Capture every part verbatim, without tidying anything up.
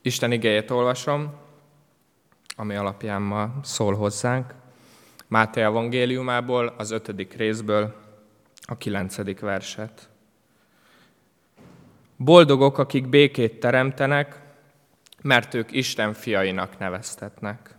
Isten igéjét olvasom, ami alapján ma szól hozzánk. Máté evangéliumából, az ötödik részből a kilencedik verset. Boldogok, akik békét teremtenek, mert ők Isten fiainak neveztetnek.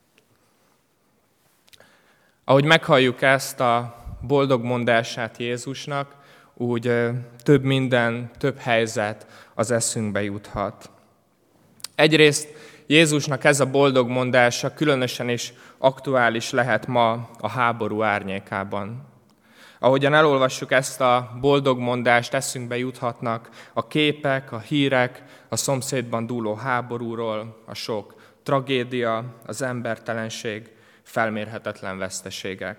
Ahogy meghalljuk ezt a boldog mondását Jézusnak, úgy több minden, több helyzet az eszünkbe juthat. Egyrészt Jézusnak ez a boldog mondása különösen is aktuális lehet ma a háború árnyékában. Ahogyan elolvassuk ezt a boldog mondást, eszünkbe juthatnak a képek, a hírek, a szomszédban dúló háborúról, a sok tragédia, az embertelenség, felmérhetetlen veszteségek.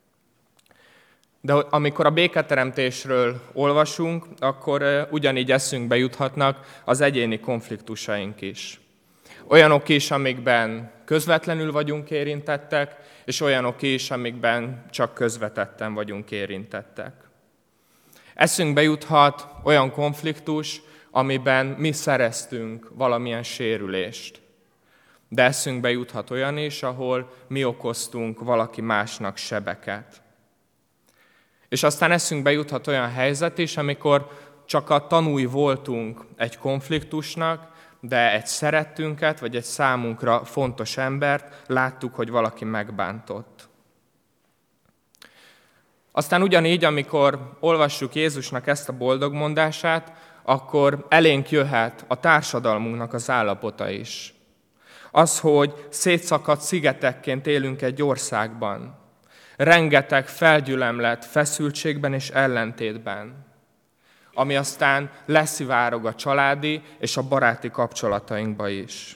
De amikor a béketeremtésről olvasunk, akkor ugyanígy eszünkbe juthatnak az egyéni konfliktusaink is. Olyanok is, amikben közvetlenül vagyunk érintettek, és olyanok is, amikben csak közvetetten vagyunk érintettek. Eszünkbe juthat olyan konfliktus, amiben mi szereztünk valamilyen sérülést. De eszünkbe juthat olyan is, ahol mi okoztunk valaki másnak sebeket. És aztán eszünkbe juthat olyan helyzet is, amikor csak a tanúi voltunk egy konfliktusnak, de egy szerettünket, vagy egy számunkra fontos embert láttuk, hogy valaki megbántott. Aztán ugyanígy, amikor olvassuk Jézusnak ezt a boldog mondását, akkor elénk jöhet a társadalmunknak az állapota is. Az, hogy szétszakadt szigetekként élünk egy országban, rengeteg felgyülemlett feszültségben és ellentétben, ami aztán leszivárog a családi és a baráti kapcsolatainkba is.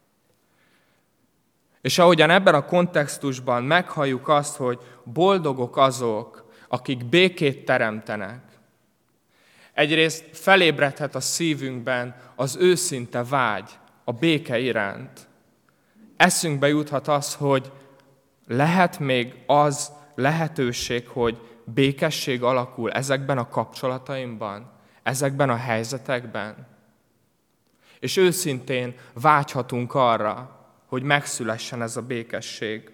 És ahogyan ebben a kontextusban meghalljuk azt, hogy boldogok azok, akik békét teremtenek, egyrészt felébredhet a szívünkben az őszinte vágy a béke iránt. Eszünkbe juthat az, hogy lehet még az lehetőség, hogy békesség alakul ezekben a kapcsolataimban, ezekben a helyzetekben. És őszintén vágyhatunk arra, hogy megszülessen ez a békesség.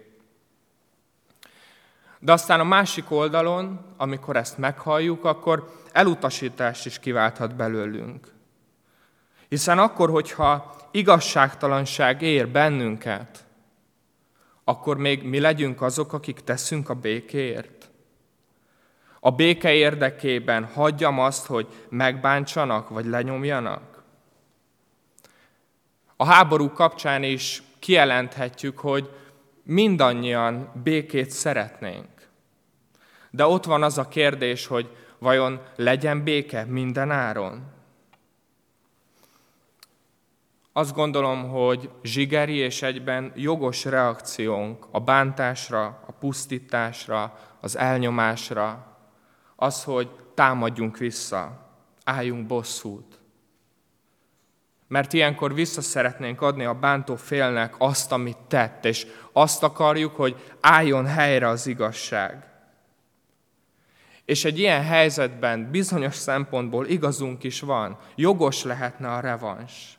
De aztán a másik oldalon, amikor ezt meghalljuk, akkor elutasítást is kiválthat belőlünk. Hiszen akkor, hogyha igazságtalanság ér bennünket, akkor még mi legyünk azok, akik teszünk a békéért. A béke érdekében hagyjam azt, hogy megbántsanak, vagy lenyomjanak. A háború kapcsán is kijelenthetjük, hogy mindannyian békét szeretnénk. De ott van az a kérdés, hogy vajon legyen béke minden áron? Azt gondolom, hogy zsigeri és egyben jogos reakciónk a bántásra, a pusztításra, az elnyomásra, az, hogy támadjunk vissza, álljunk bosszút. Mert ilyenkor vissza szeretnénk adni a bántó félnek azt, amit tett, és azt akarjuk, hogy álljon helyre az igazság. És egy ilyen helyzetben bizonyos szempontból igazunk is van, jogos lehetne a revans.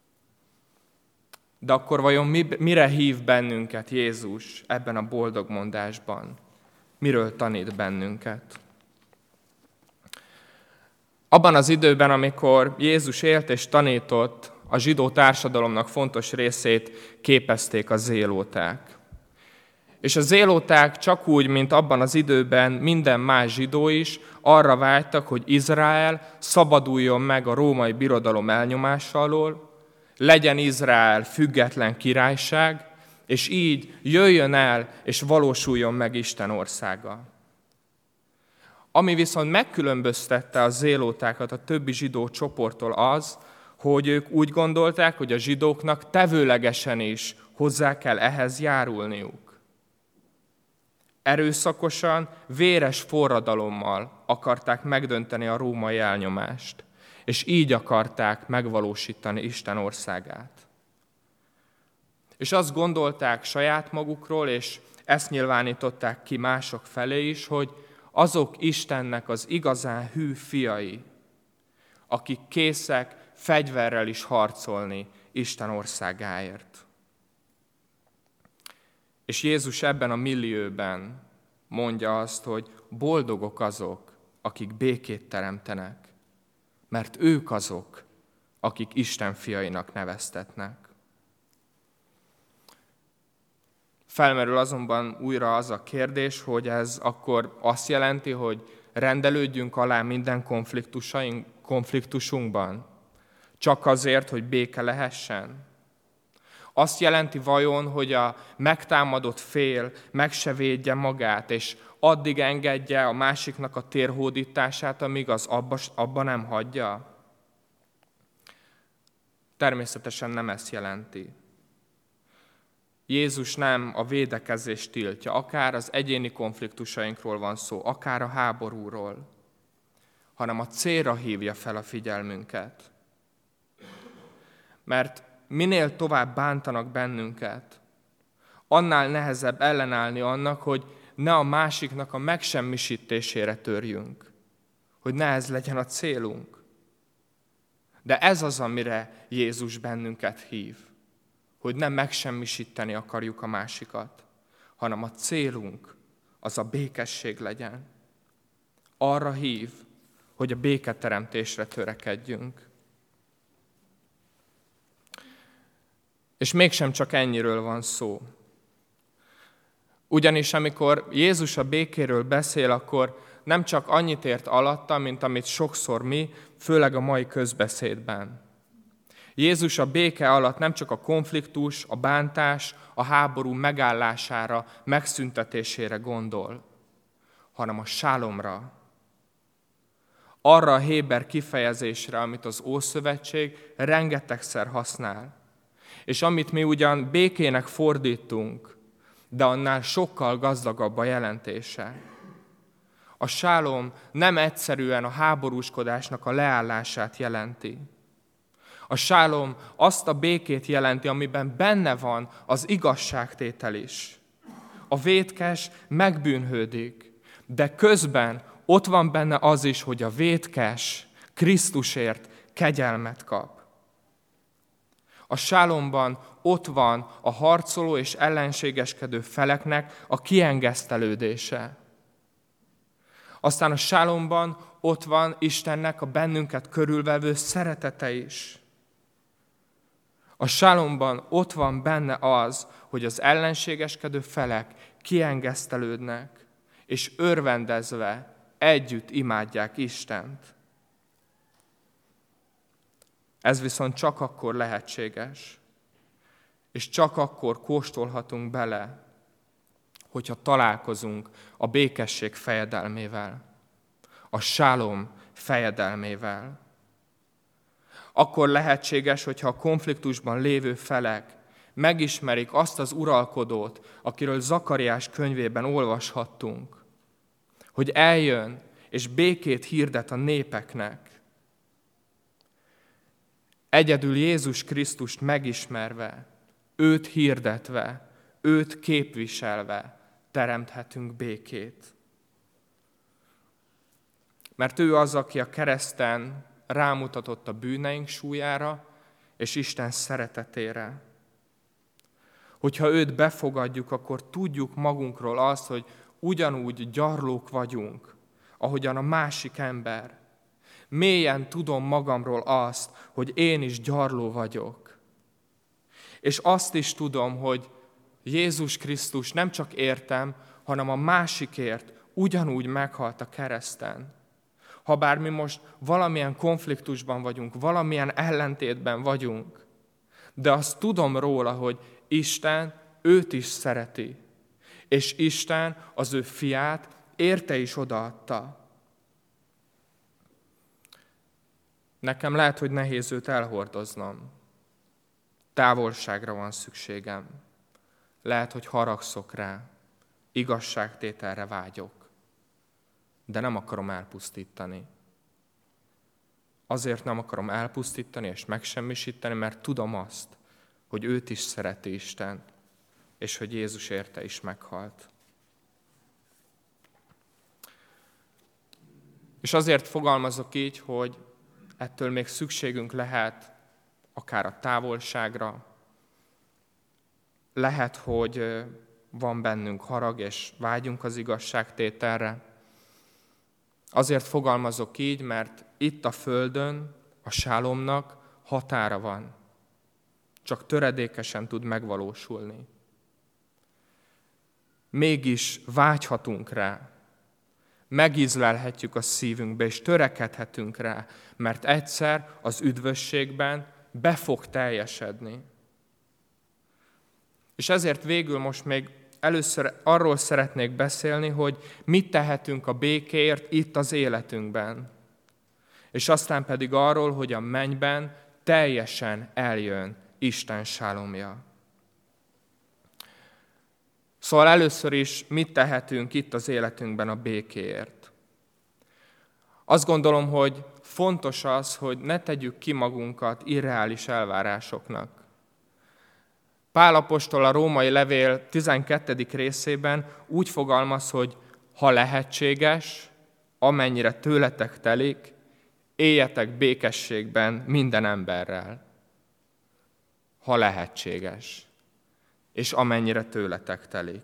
De akkor vajon mi, mire hív bennünket Jézus ebben a boldog mondásban? Miről tanít bennünket? Abban az időben, amikor Jézus élt és tanított, a zsidó társadalomnak fontos részét képezték a zélóták. És a zélóták csak úgy, mint abban az időben minden más zsidó is, arra vágytak, hogy Izrael szabaduljon meg a római birodalom elnyomása alól, legyen Izrael független királyság, és így jöjjön el és valósuljon meg Isten országa. Ami viszont megkülönböztette a zélótákat a többi zsidó csoporttól az, hogy ők úgy gondolták, hogy a zsidóknak tevőlegesen is hozzá kell ehhez járulniuk. Erőszakosan, véres forradalommal akarták megdönteni a római elnyomást, és így akarták megvalósítani Isten országát. És azt gondolták saját magukról, és ezt nyilvánították ki mások felé is, hogy azok Istennek az igazán hű fiai, akik készek fegyverrel is harcolni Isten országáért. És Jézus ebben a millióben mondja azt, hogy boldogok azok, akik békét teremtenek, mert ők azok, akik Isten fiainak neveztetnek. Felmerül azonban újra az a kérdés, hogy ez akkor azt jelenti, hogy rendelődjünk alá minden konfliktusunkban, csak azért, hogy béke lehessen. Azt jelenti vajon, hogy a megtámadott fél meg se védje magát, és addig engedje a másiknak a térhódítását, amíg az abba, abba nem hagyja? Természetesen nem ezt jelenti. Jézus nem a védekezést tiltja, akár az egyéni konfliktusainkról van szó, akár a háborúról, hanem a célra hívja fel a figyelmünket. Mert minél tovább bántanak bennünket, annál nehezebb ellenállni annak, hogy ne a másiknak a megsemmisítésére törjünk, hogy ne ez legyen a célunk. De ez az, amire Jézus bennünket hív, hogy nem megsemmisíteni akarjuk a másikat, hanem a célunk az a békesség legyen. Arra hív, hogy a béketeremtésre törekedjünk. És mégsem csak ennyiről van szó. Ugyanis amikor Jézus a békéről beszél, akkor nem csak annyit ért alatta, mint amit sokszor mi, főleg a mai közbeszédben. Jézus a béke alatt nem csak a konfliktus, a bántás, a háború megállására, megszüntetésére gondol, hanem a sálomra. Arra a héber kifejezésre, amit az Ószövetség rengetegszer használ, és amit mi ugyan békének fordítunk, de annál sokkal gazdagabb a jelentése. A sálom nem egyszerűen a háborúskodásnak a leállását jelenti. A sálom azt a békét jelenti, amiben benne van az igazságtétel is. A vétkes megbűnhődik, de közben ott van benne az is, hogy a vétkes Krisztusért kegyelmet kap. A sálomban ott van a harcoló és ellenségeskedő feleknek a kiengesztelődése. Aztán a sálomban ott van Istennek a bennünket körülvevő szeretete is. A sálomban ott van benne az, hogy az ellenségeskedő felek kiengesztelődnek, és örvendezve együtt imádják Istent. Ez viszont csak akkor lehetséges, és csak akkor kóstolhatunk bele, hogyha találkozunk a békesség fejedelmével, a sálom fejedelmével. Akkor lehetséges, hogyha a konfliktusban lévő felek megismerik azt az uralkodót, akiről Zakariás könyvében olvashattunk, hogy eljön és békét hirdet a népeknek. Egyedül Jézus Krisztust megismerve, őt hirdetve, őt képviselve teremthetünk békét. Mert ő az, aki a kereszten rámutatott a bűneink súlyára és Isten szeretetére. Hogyha őt befogadjuk, akkor tudjuk magunkról azt, hogy ugyanúgy gyarlók vagyunk, ahogyan a másik ember. Mélyen tudom magamról azt, hogy én is gyarló vagyok. És azt is tudom, hogy Jézus Krisztus nem csak értem, hanem a másikért ugyanúgy meghalt a kereszten. Habár mi most valamilyen konfliktusban vagyunk, valamilyen ellentétben vagyunk, de azt tudom róla, hogy Isten őt is szereti, és Isten az ő fiát érte is odaadta. Nekem lehet, hogy nehéz őt elhordoznom. Távolságra van szükségem. Lehet, hogy haragszok rá, igazságtételre vágyok, de nem akarom elpusztítani. Azért nem akarom elpusztítani és megsemmisíteni, mert tudom azt, hogy őt is szereti Isten, és hogy Jézus érte is meghalt. És azért fogalmazok így, hogy ettől még szükségünk lehet akár a távolságra. Lehet, hogy van bennünk harag, és vágyunk az igazságtételre. Azért fogalmazok így, mert itt a földön a sálomnak határa van. Csak töredékesen tud megvalósulni. Mégis vágyhatunk rá. Megízlelhetjük a szívünkbe, és törekedhetünk rá, mert egyszer az üdvösségben be fog teljesedni. És ezért végül most még először arról szeretnék beszélni, hogy mit tehetünk a békéért itt az életünkben. És aztán pedig arról, hogy a mennyben teljesen eljön Isten sálomja. Szóval először is mit tehetünk itt az életünkben a békéért. Azt gondolom, hogy fontos az, hogy ne tegyük ki magunkat irreális elvárásoknak. Pál apostol a római levél tizenkettedik részében úgy fogalmaz, hogy ha lehetséges, amennyire tőletek telik, éljetek békességben minden emberrel. Ha lehetséges, és amennyire tőletek telik.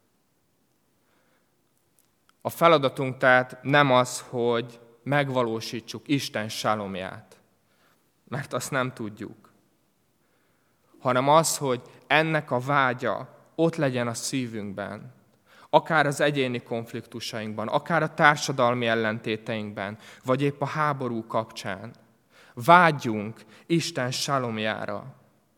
A feladatunk tehát nem az, hogy megvalósítsuk Isten sálomját, mert azt nem tudjuk, hanem az, hogy ennek a vágya ott legyen a szívünkben, akár az egyéni konfliktusainkban, akár a társadalmi ellentéteinkben, vagy épp a háború kapcsán. Vágyjunk Isten sálomjára.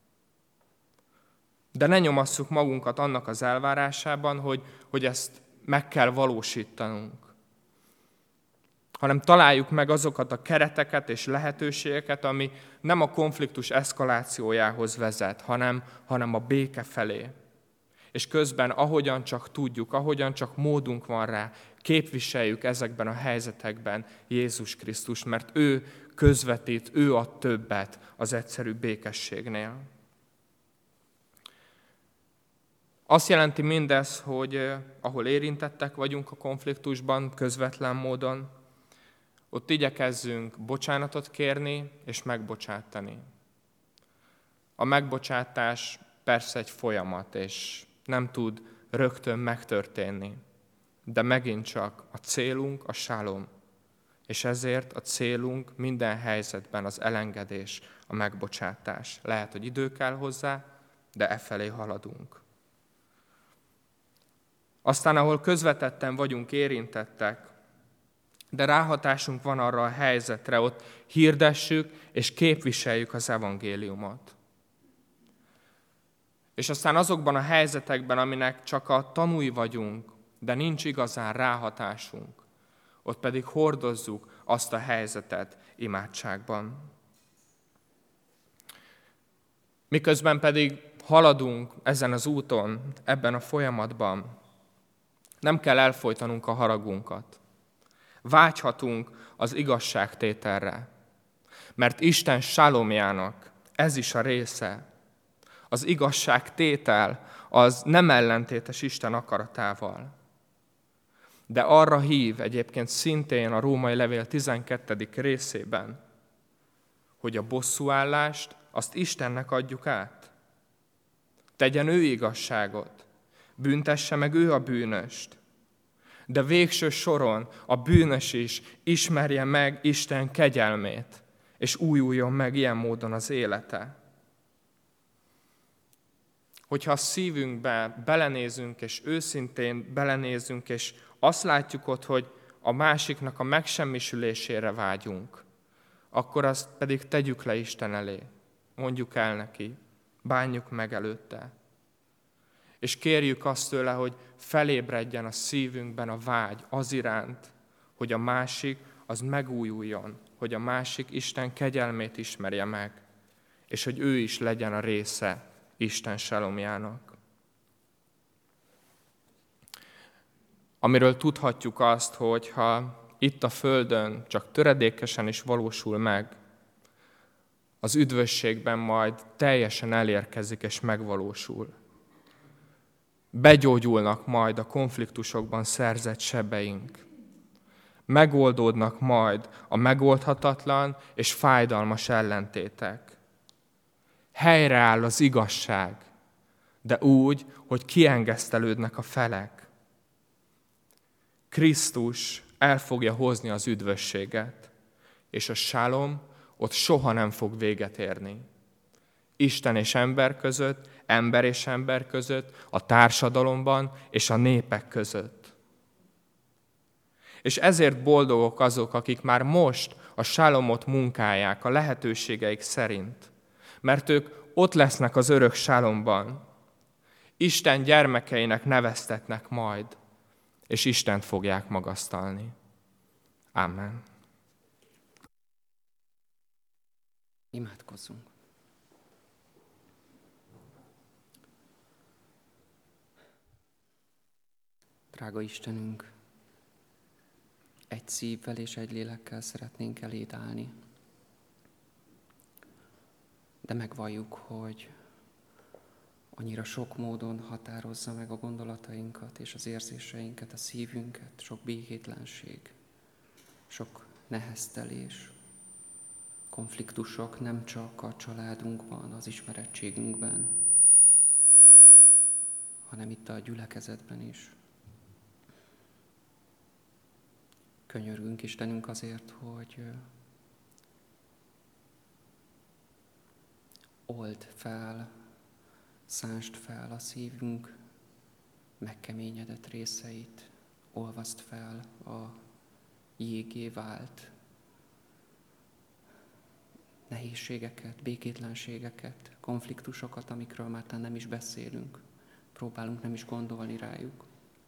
De ne nyomasszuk magunkat annak az elvárásában, hogy, hogy ezt meg kell valósítanunk, hanem találjuk meg azokat a kereteket és lehetőségeket, ami nem a konfliktus eszkalációjához vezet, hanem, hanem a béke felé. És közben, ahogyan csak tudjuk, ahogyan csak módunk van rá, képviseljük ezekben a helyzetekben Jézus Krisztust, mert ő közvetít, ő ad többet az egyszerű békességnél. Azt jelenti mindez, hogy eh, ahol érintettek vagyunk a konfliktusban, közvetlen módon, ott igyekezzünk bocsánatot kérni és megbocsátani. A megbocsátás persze egy folyamat, és nem tud rögtön megtörténni, de megint csak a célunk a sálom, és ezért a célunk minden helyzetben az elengedés, a megbocsátás. Lehet, hogy idő kell hozzá, de e felé haladunk. Aztán, ahol közvetetten vagyunk érintettek, de ráhatásunk van arra a helyzetre, ott hirdessük és képviseljük az evangéliumot. És aztán azokban a helyzetekben, aminek csak a tanúi vagyunk, de nincs igazán ráhatásunk, ott pedig hordozzuk azt a helyzetet imádságban. Miközben pedig haladunk ezen az úton, ebben a folyamatban, nem kell elfojtanunk a haragunkat. Vágyhatunk az igazságtételre, mert Isten sálomjának ez is a része. Az igazságtétel az nem ellentétes Isten akaratával. De arra hív egyébként szintén a római levél tizenkettedik részében, hogy a bosszúállást azt Istennek adjuk át. Tegyen ő igazságot, büntesse meg ő a bűnöst, de végső soron a bűnös is ismerje meg Isten kegyelmét, és újuljon meg ilyen módon az élete. Hogyha a szívünkbe belenézünk, és őszintén belenézünk, és azt látjuk ott, hogy a másiknak a megsemmisülésére vágyunk, akkor azt pedig tegyük le Isten elé, mondjuk el neki, bánjuk meg előtte. És kérjük azt tőle, hogy felébredjen a szívünkben a vágy az iránt, hogy a másik az megújuljon, hogy a másik Isten kegyelmét ismerje meg, és hogy ő is legyen a része Isten sálomjának. Amiről tudhatjuk azt, hogy ha itt a földön csak töredékesen is valósul meg, az üdvösségben majd teljesen elérkezik és megvalósul. Begyógyulnak majd a konfliktusokban szerzett sebeink. Megoldódnak majd a megoldhatatlan és fájdalmas ellentétek. helyreáll az igazság, de úgy, hogy kiengesztelődnek a felek. Krisztus el fogja hozni az üdvösséget, és a sálom ott soha nem fog véget érni. Isten és ember között, ember és ember között, a társadalomban és a népek között. És ezért boldogok azok, akik már most a sálomot munkálják a lehetőségeik szerint, mert ők ott lesznek az örök sálomban. Isten gyermekeinek neveztetnek majd, és Istent fogják magasztalni. Amen. Imádkozzunk. Drága Istenünk, egy szívvel és egy lélekkel szeretnénk eléd állni. De megvalljuk, hogy annyira sok módon határozza meg a gondolatainkat és az érzéseinket, a szívünket, sok békétlenség, sok neheztelés, konfliktusok nem csak a családunkban, az ismerettségünkben, hanem itt a gyülekezetben is. Könyörgünk Istenünk azért, hogy old fel, szántsd fel a szívünk megkeményedett részeit, olvaszd fel a jégé vált nehézségeket, békétlenségeket, konfliktusokat, amikről már nem is beszélünk, próbálunk nem is gondolni rájuk.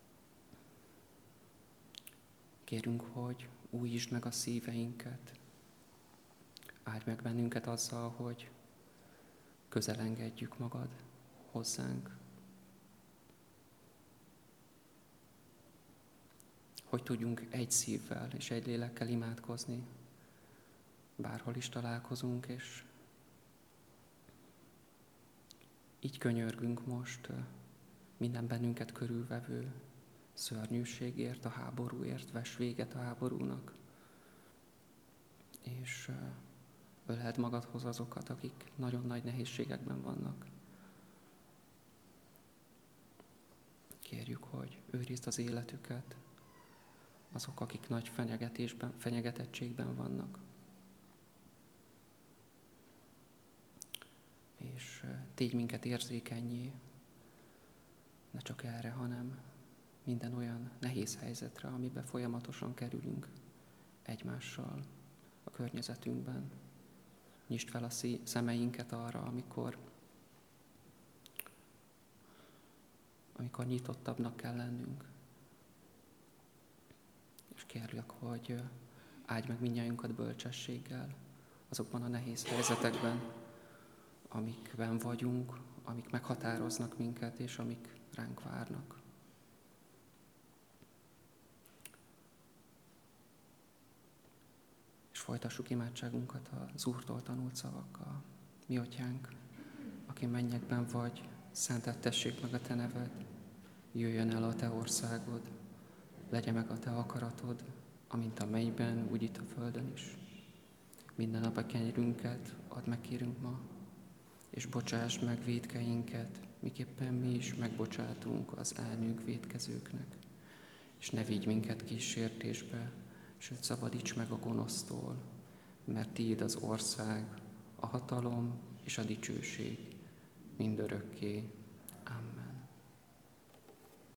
Kérünk, hogy újítsd meg a szíveinket, áldj meg bennünket azzal, hogy közel engedjük magad hozzánk. Hogy tudjunk egy szívvel és egy lélekkel imádkozni, bárhol is találkozunk, és így könyörgünk most minden bennünket körülvevő szörnyűségért, a háborúért, vess véget a háborúnak, és öleld magadhoz azokat, akik nagyon nagy nehézségekben vannak. Kérjük, hogy őrizd az életüket, azok, akik nagy fenyegetésben, fenyegetettségben vannak. És tégy minket érzékennyé, ne csak erre, hanem minden olyan nehéz helyzetre, amiben folyamatosan kerülünk egymással a környezetünkben. Nyisd fel a szemeinket arra, amikor, amikor nyitottabbnak kell lennünk. És kérlek, hogy áldj meg mindnyájunkat bölcsességgel azokban a nehéz helyzetekben, amikben vagyunk, amik meghatároznak minket, és amik ránk várnak. És folytassuk imádságunkat az Úrtól tanult szavakkal. Mi Atyánk, aki mennyekben vagy, szenteltessék meg a Te neved, jöjjön el a Te országod, legyen meg a Te akaratod, amint a mennyben, úgy itt a földön is. Minden nap a kenyerünket add meg kérünk ma, és bocsásd meg vétkeinket, miképpen mi is megbocsátunk az ellenünk vétkezőknek. És ne vigy minket kísértésbe, sőt szabadíts meg a gonosztól, mert tiéd az ország, a hatalom és a dicsőség mindörökké. Amen.